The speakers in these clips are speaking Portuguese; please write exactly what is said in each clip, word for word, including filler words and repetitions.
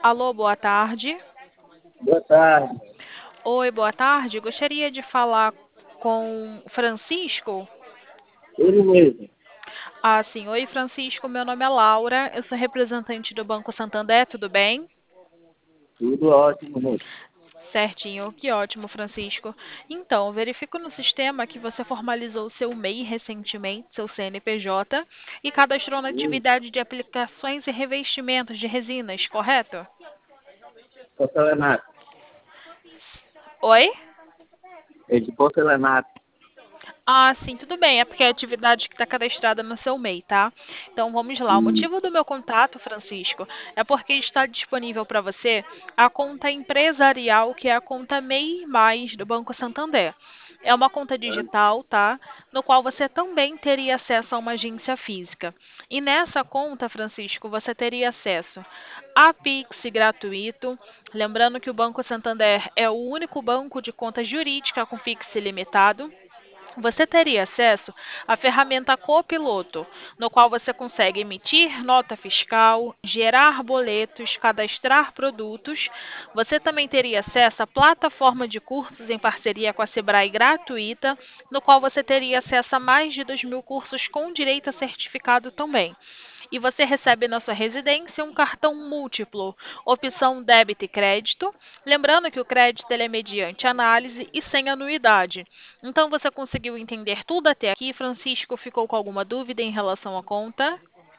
Alô, boa tarde. Boa tarde. Oi, boa tarde. Gostaria de falar com Francisco. Ele mesmo. Ah, sim. Oi, Francisco. Meu nome é Laura. Eu sou representante do Banco Santander. Tudo bem? Tudo ótimo, moço. Certinho. Que ótimo, Francisco. Então, eu verifico no sistema que você formalizou seu M E I recentemente, seu C N P J, e cadastrou na Sim, atividade de aplicações e revestimentos de resinas, correto? porcelanato. Oi? É de porcelanato. Ah, sim, tudo bem. É porque é a atividade que está cadastrada no seu M E I, tá? Então vamos lá. O Sim. motivo do meu contato, Francisco, é porque está disponível para você a conta empresarial, que é a conta M E I Mais do Banco Santander. É uma conta digital, tá? No qual você também teria acesso a uma agência física. E nessa conta, Francisco, você teria acesso a Pix gratuito. Lembrando que o Banco Santander é o único banco de conta jurídica com Pix ilimitado. Você teria acesso à ferramenta Copiloto, no qual você consegue emitir nota fiscal, gerar boletos, cadastrar produtos. Você também teria acesso à plataforma de cursos em parceria com a Sebrae gratuita, no qual você teria acesso a mais de dois mil cursos com direito a certificado também. E você recebe na sua residência um cartão múltiplo, opção débito e crédito. Lembrando que o crédito ele é mediante análise e sem anuidade. Então você conseguiu entender tudo até aqui, Francisco? Ficou com alguma dúvida em relação à conta?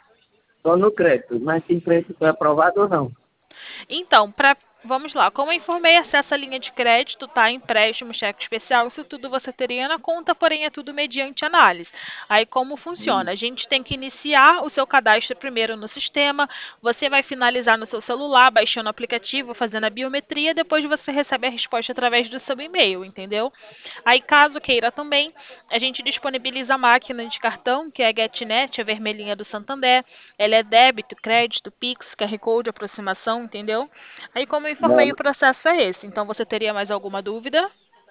Só no crédito. Mas se crédito foi aprovado ou não? Então, para vamos lá, como eu informei, acesso à linha de crédito, tá? Empréstimo, cheque especial, isso tudo você teria na conta, porém é tudo mediante análise. Aí como Sim. funciona? A gente tem que iniciar o seu cadastro primeiro no sistema, você vai finalizar no seu celular, baixando o aplicativo, fazendo a biometria, depois você recebe a resposta através do seu e-mail, entendeu? Aí, caso queira também, a gente disponibiliza a máquina de cartão, que é a GetNet, a vermelhinha do Santander. Ela é débito, crédito, Pix, Q R Code, aproximação, entendeu? Aí, como eu informei, o Não, processo é esse. Então, você teria mais alguma dúvida?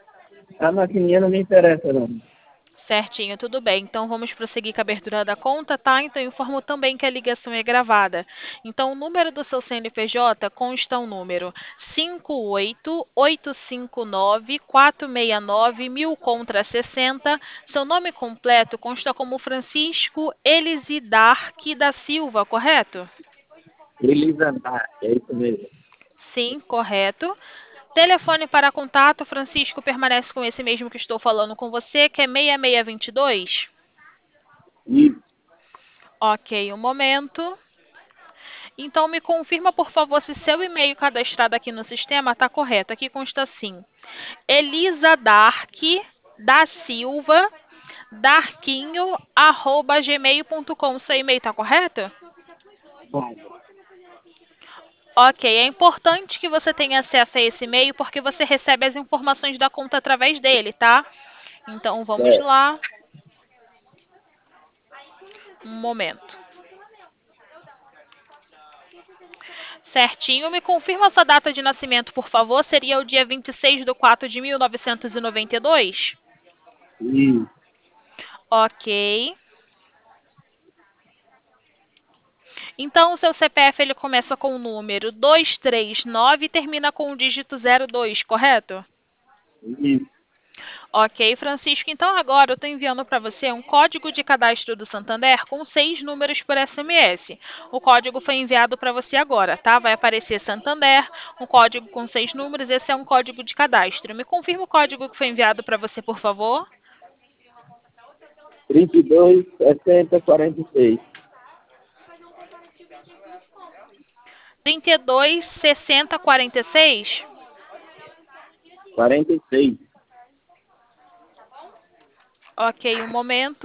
a maquininha não me interessa, não. Certinho, tudo bem. Então vamos prosseguir com a abertura da conta, tá? Então eu informo também que a ligação é gravada. Então o número do seu C N P J consta o número cinco oito oito cinco nove quatro seis nove mil contra sessenta. Seu nome completo consta como Francisco Elisidarque da Silva, correto? Elisa Dark, é isso mesmo. Sim, correto. Telefone para contato, Francisco permanece com esse mesmo que estou falando com você, que é seis seis dois dois. Isso. Ok, um momento. Então, me confirma, por favor, se seu e-mail cadastrado aqui no sistema está correto. Aqui consta assim: Elisa Dark da Silva darquinho arroba gmail ponto com. Seu e-mail está correto? Bom, Ok, é importante que você tenha acesso a esse e-mail porque você recebe as informações da conta através dele, tá? Então, vamos certo. lá. Um momento. Certinho. Me confirma sua data de nascimento, por favor. Seria o dia vinte e seis de quatro de mil novecentos e noventa e dois? Isso. Ok. Então, o seu C P F ele começa com o número dois três nove e termina com o dígito zero dois, correto? Isso. Ok, Francisco. Então, agora eu estou enviando para você um código de cadastro do Santander com seis números por S M S. O código foi enviado para você agora, tá? Vai aparecer Santander, um código com seis números. Esse é um código de cadastro. Me confirma o código que foi enviado para você, por favor. trinta e dois, sessenta, quarenta e seis. trinta e dois, sessenta, quarenta e seis. quarenta e seis. Ok, um momento.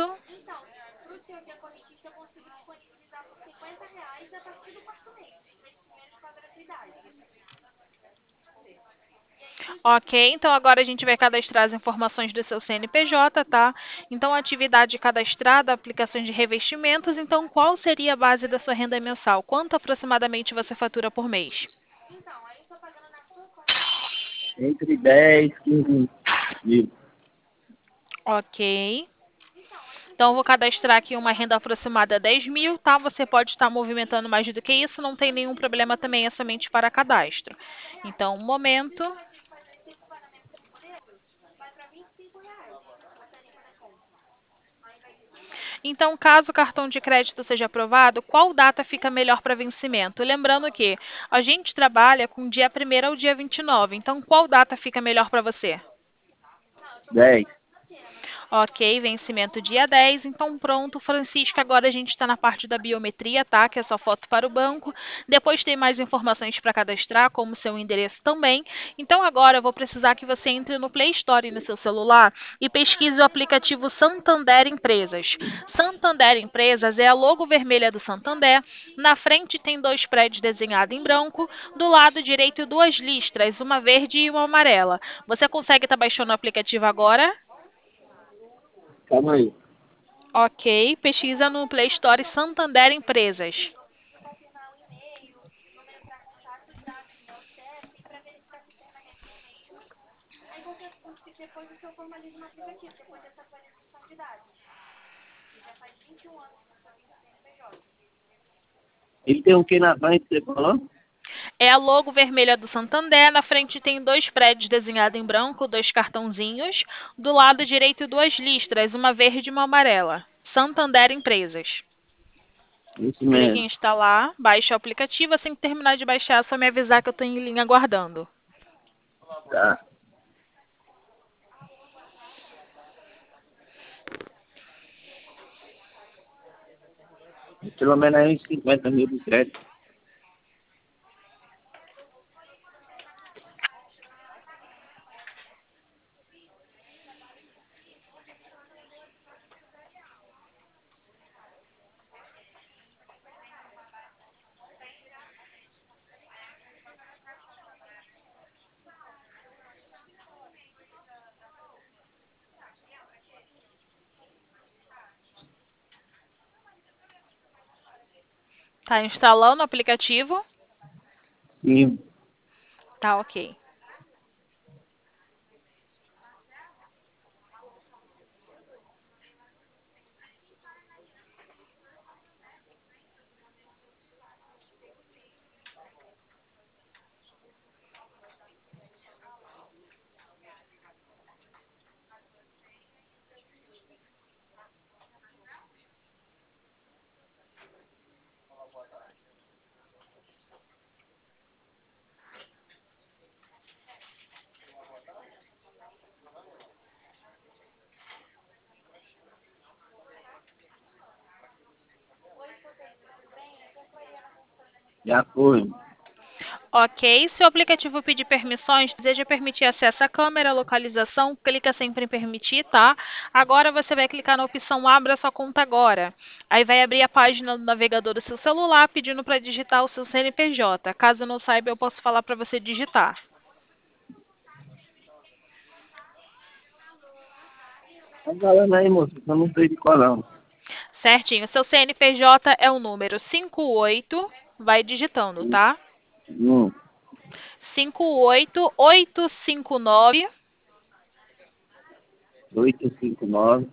Ok, então agora a gente vai cadastrar as informações do seu C N P J, tá? Então, atividade cadastrada, aplicações de revestimentos. Então, qual seria a base da sua renda mensal? Quanto aproximadamente você fatura por mês? Entre dez, quinze mil. Ok. Então, eu vou cadastrar aqui uma renda aproximada dez mil, tá? Você pode estar movimentando mais do que isso, não tem nenhum problema também, é somente para cadastro. Então, um momento. Então, caso o cartão de crédito seja aprovado, qual data fica melhor para vencimento? Lembrando que a gente trabalha com dia primeiro ao dia vinte e nove, então qual data fica melhor para você? dez. Ok, vencimento dia dez. Então, pronto, Francisco. Agora a gente está na parte da biometria, tá? Que é só foto para o banco. Depois tem mais informações para cadastrar, como seu endereço também. Então, agora eu vou precisar que você entre no Play Store no seu celular e pesquise o aplicativo Santander Empresas. Santander Empresas é a logo vermelha do Santander. Na frente tem dois prédios desenhados em branco. Do lado direito, duas listras, uma verde e uma amarela. Você consegue estar baixando o aplicativo agora? Calma aí. Ok, pesquisa no Play Store Santander Empresas. Ele tem o que na frente, você falou? É a logo vermelha do Santander. Na frente tem dois prédios desenhados em branco, dois cartãozinhos. Do lado direito, duas listras, uma verde e uma amarela. Santander Empresas. Isso Clique em mesmo. instalar, baixe o aplicativo. Assim que terminar de baixar, é só me avisar que eu estou em linha aguardando. Tá. Pelo menos aí uns cinquenta mil de crédito. Tá instalando o aplicativo? Sim. Tá ok. Já foi. Ok, se o aplicativo pedir permissões, deseja permitir acesso à câmera, localização, clica sempre em permitir, tá? Agora você vai clicar na opção Abra sua conta agora. Aí vai abrir a página do navegador do seu celular pedindo para digitar o seu C N P J. Caso não saiba, eu posso falar para você digitar. Tá falando aí, moço. Eu não sei de qual não. Certinho, seu C N P J é o número cinco oito, vai digitando, tá? Hum. cinco oito oito cinco nove oito cinco nove.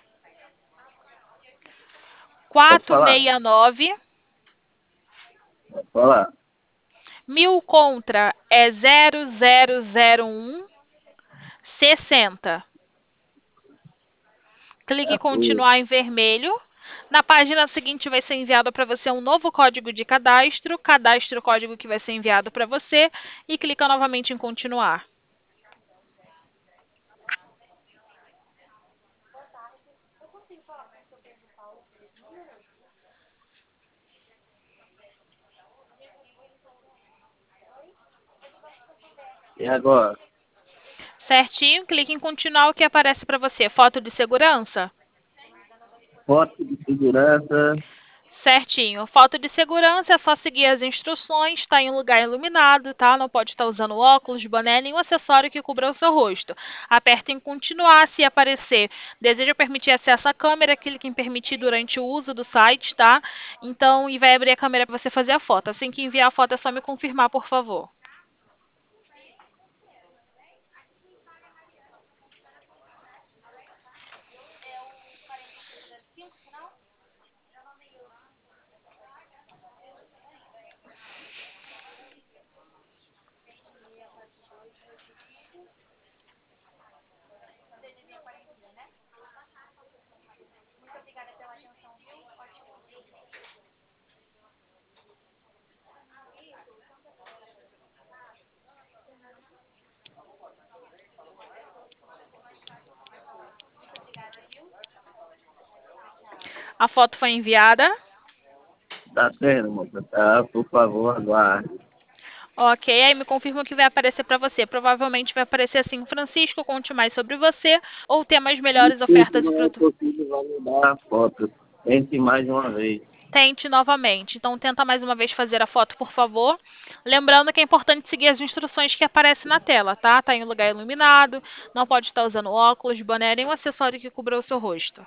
Pode quatro falar. seis nove. Pode falar. Mil contra é zero zero zero um sessenta. Clique em Já foi. continuar em vermelho. Na página seguinte vai ser enviado para você um novo código de cadastro. Cadastre o código que vai ser enviado para você e clica novamente em continuar. E agora? Certinho, clique em continuar o que aparece para você. Foto de segurança? Foto de segurança. Certinho. Foto de segurança é só seguir as instruções, está em um lugar iluminado, tá? Não pode estar usando óculos, boné, nenhum acessório que cubra o seu rosto. Aperta em continuar se aparecer. Deseja permitir acesso à câmera, clique em permitir durante o uso do site, tá? Então, e vai abrir a câmera para você fazer a foto. Assim que enviar a foto é só me confirmar, por favor. A foto foi enviada? Tá sendo, moça. Tá, por favor, aguarde. Ok, aí me confirma o que vai aparecer para você. Provavelmente vai aparecer assim, Francisco, conte mais sobre você, ou temas melhores Desculpe, ofertas e não é produtos. possível validar a foto. Tente mais uma vez. Tente novamente. Então, tenta mais uma vez fazer a foto, por favor. Lembrando que é importante seguir as instruções que aparecem na tela, tá? Tá em um lugar iluminado, não pode estar usando óculos, boné, nenhum acessório que cubra o seu rosto.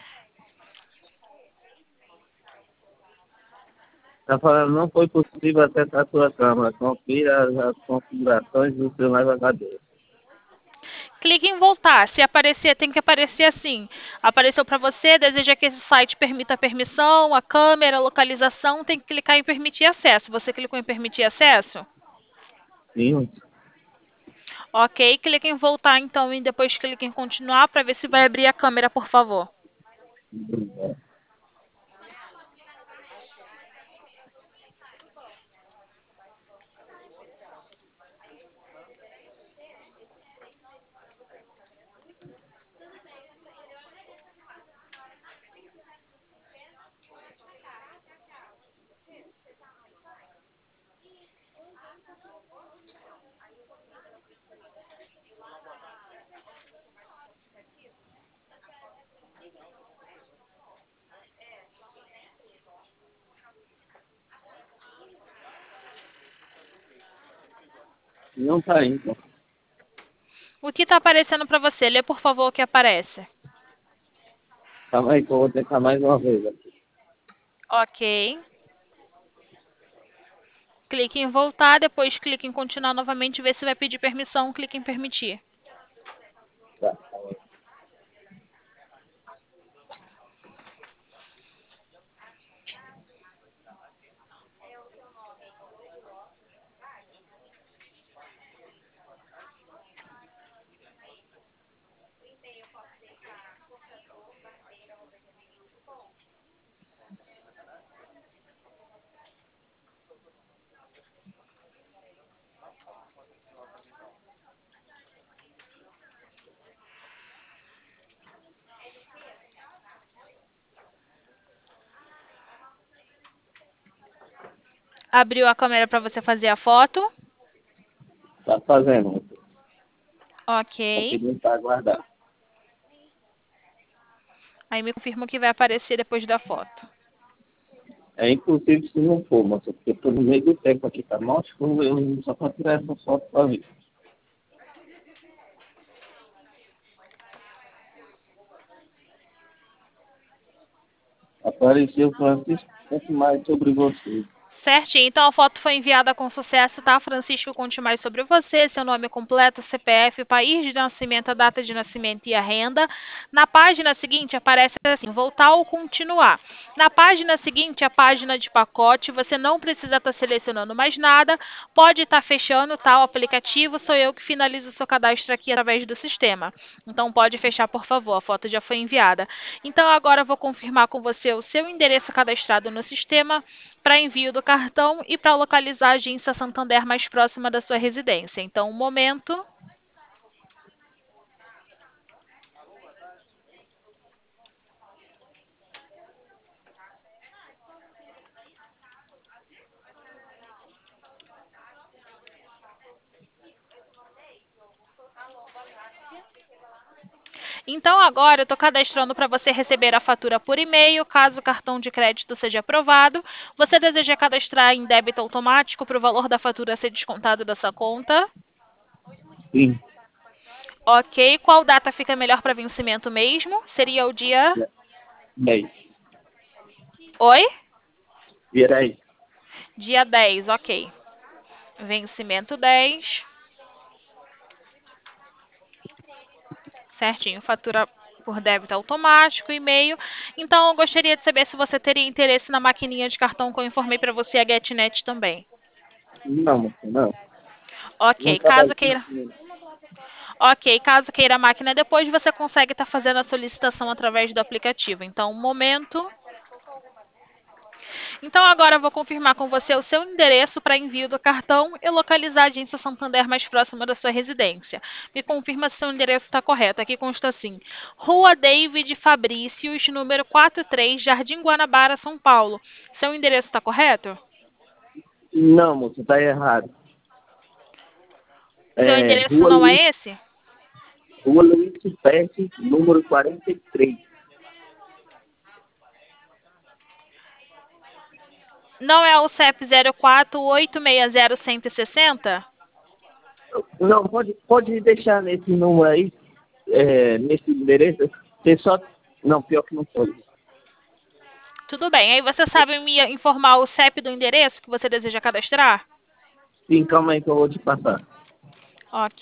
Tá falando, não foi possível acessar a sua câmera. Confira as, as configurações do seu navegador. Clique em voltar. Se aparecer, tem que aparecer assim. Apareceu para você, deseja que esse site permita a permissão, a câmera, a localização, tem que clicar em permitir acesso. Você clicou em permitir acesso? Sim, Ok, clique em voltar então e depois clique em continuar para ver se vai abrir a câmera, por favor. não tá indo. O que está aparecendo para você? Lê, por favor, o que aparece. Calma aí que eu vou tentar mais uma vez aqui. Ok. Clique em voltar, depois clique em continuar novamente, ver se vai pedir permissão, clique em permitir. Tá. Abriu a câmera para você fazer a foto. Tá fazendo. Ok. Só pedindo para aguardar. Aí me confirma o que vai aparecer depois da foto. É impossível se não for, moça, porque tô no meio do tempo aqui, tá? Nossa, eu só pra tirar essa foto pra mim. Apareceu Francisco, conte mais sobre você. Certinho, então a foto foi enviada com sucesso, tá? Francisco, conte mais sobre você, seu nome completo, C P F, país de nascimento, a data de nascimento e a renda. Na página seguinte aparece assim, voltar ou continuar. Na página seguinte, a página de pacote, você não precisa estar selecionando mais nada, pode estar fechando, tá? O aplicativo, sou eu que finalizo o seu cadastro aqui através do sistema. Então pode fechar, por favor, a foto já foi enviada. Então agora eu vou confirmar com você o seu endereço cadastrado no sistema, para envio do cartão e para localizar a agência Santander mais próxima da sua residência. Então, um momento. Então, agora eu estou cadastrando para você receber a fatura por e-mail, caso o cartão de crédito seja aprovado. Você deseja cadastrar em débito automático para o valor da fatura ser descontado da sua conta? Sim, Ok. Qual data fica melhor para vencimento mesmo? Seria o dia... dez. Oi? Vira aí. Dia dez, ok. Vencimento dez. Certinho, fatura por débito automático, e-mail. Então, eu gostaria de saber se você teria interesse na maquininha de cartão que eu informei para você, a GetNet também. Não, moça, não. Não Ok, trabalho caso com queira, isso. ok, caso queira a máquina depois, você consegue estar fazendo a solicitação através do aplicativo. Então, um momento. Então agora eu vou confirmar com você o seu endereço para envio do cartão e localizar a agência Santander mais próxima da sua residência. Me confirma se seu endereço está correto. Aqui consta assim: Rua David Fabrícios, número quarenta e três, Jardim Guanabara, São Paulo. Seu endereço está correto? Não, moço, tá errado. Seu É, endereço Rua não Luiz, é esse? Rua Luiz Peste, número quarenta e três. Não é o C E P zero quatro oito seis zero um seis zero? Não, pode, pode deixar nesse número aí, é, nesse endereço. Você só... Não, pior que não pode. Tudo bem. Aí você sabe me informar o C E P do endereço que você deseja cadastrar? Sim, calma aí que eu vou te passar. Ok.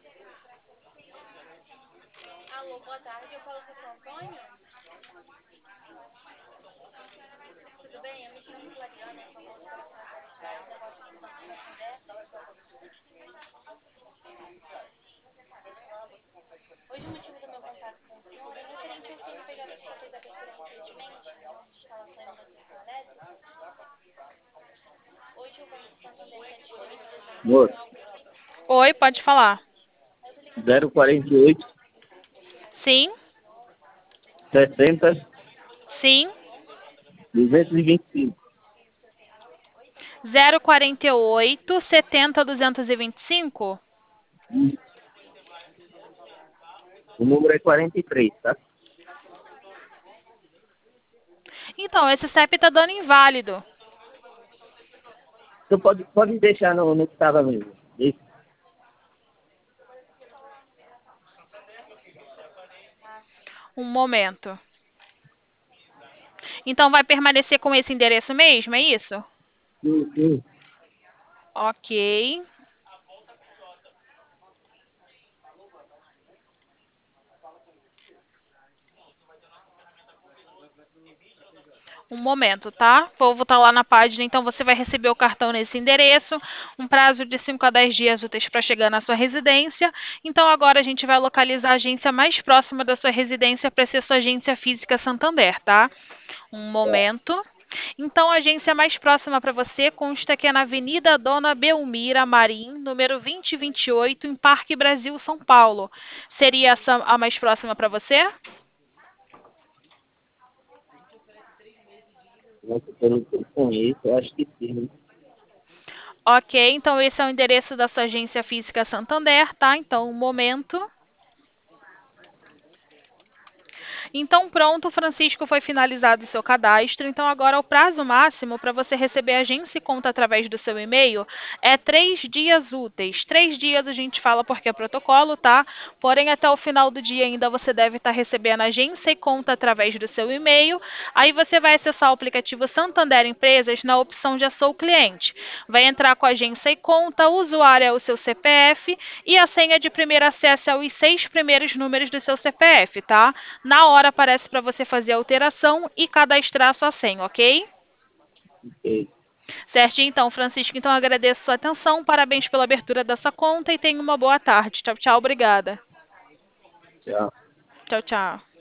Moço, Oi, pode falar. zero quarenta e oito, Sim, sessenta, sim. duzentos e vinte e cinco. zero quarenta e oito, setenta, duzentos e vinte e cinco? O número é quarenta e três, tá? Então, esse C E P está dando inválido. Você pode, pode deixar no, no que estava mesmo. Isso. Um momento. Então, vai permanecer com esse endereço mesmo, é isso? Sim, sim. Ok. Um momento, tá? Vou voltar lá na página, então você vai receber o cartão nesse endereço, um prazo de cinco a dez dias úteis para chegar na sua residência. Então agora a gente vai localizar a agência mais próxima da sua residência para ser sua agência física Santander, tá? Um momento. Então a agência mais próxima para você consta que é na Avenida Dona Belmira Marim, número vinte e vinte e oito, em Parque Brasil, São Paulo. Seria essa a mais próxima para você? Nossa, pelo que eu conheço, eu acho que sim. Né? Ok, então esse é o endereço da sua agência física Santander, tá? Então, um momento. Então, pronto, Francisco, foi finalizado o seu cadastro. Então, agora o prazo máximo para você receber agência e conta através do seu e-mail é três dias úteis. Três dias a gente fala porque é protocolo, tá? Porém, até o final do dia ainda você deve estar recebendo agência e conta através do seu e-mail. Aí você vai acessar o aplicativo Santander Empresas na opção Já Sou Cliente. Vai entrar com agência e conta, o usuário é o seu C P F e a senha de primeiro acesso é os seis primeiros números do seu C P F, tá? Na hora aparece para você fazer a alteração e cadastrar a sua senha, ok? Ok. Certinho, então, Francisco. Então, agradeço a sua atenção, parabéns pela abertura da sua conta e tenha uma boa tarde. Tchau, tchau, obrigada. Tchau. Tchau, tchau.